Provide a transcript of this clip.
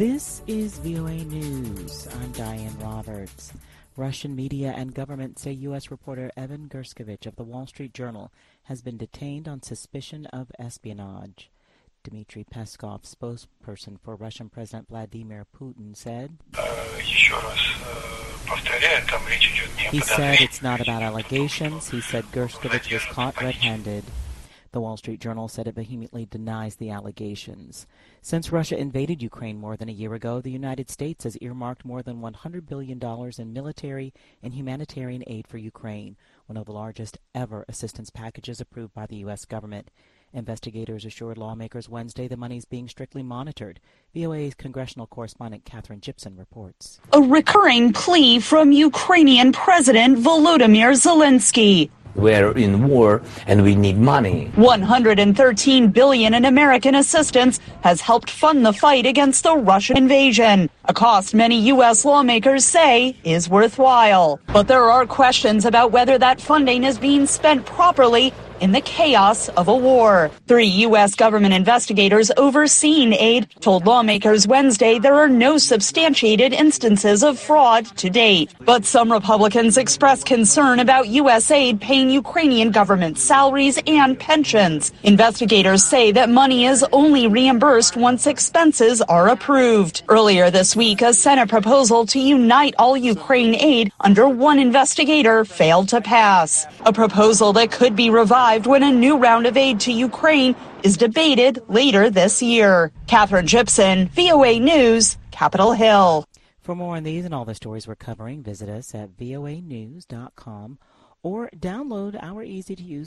This is VOA News. I'm Diane Roberts. Russian media and government say U.S. reporter Evan Gershkovich of the Wall Street Journal has been detained on suspicion of espionage. Dmitry Peskov, spokesperson for Russian President Vladimir Putin, said, he said it's not about allegations. He said Gershkovich was caught red-handed. The Wall Street Journal said it vehemently denies the allegations. Since Russia invaded Ukraine more than a year ago, the United States has earmarked more than $100 billion in military and humanitarian aid for Ukraine, one of the largest ever assistance packages approved by the U.S. government. Investigators assured lawmakers Wednesday the money is being strictly monitored. VOA's congressional correspondent Catherine Gibson reports. A recurring plea from Ukrainian President Volodymyr Zelensky. We're in war and we need money. $113 billion in American assistance has helped fund the fight against the Russian invasion, a cost many U.S. lawmakers say is worthwhile. But there are questions about whether that funding is being spent properly in the chaos of a war. 3 U.S. government investigators overseeing aid told lawmakers Wednesday there are no substantiated instances of fraud to date. But some Republicans expressed concern about U.S. aid paying Ukrainian government salaries and pensions. Investigators say that money is only reimbursed once expenses are approved. Earlier this week, a Senate proposal to unite all Ukraine aid under one investigator failed to pass. A proposal that could be revived when a new round of aid to Ukraine is debated later this year. Catherine Gibson, VOA News, Capitol Hill. For more on these and all the stories we're covering, visit us at voanews.com or download our easy-to-use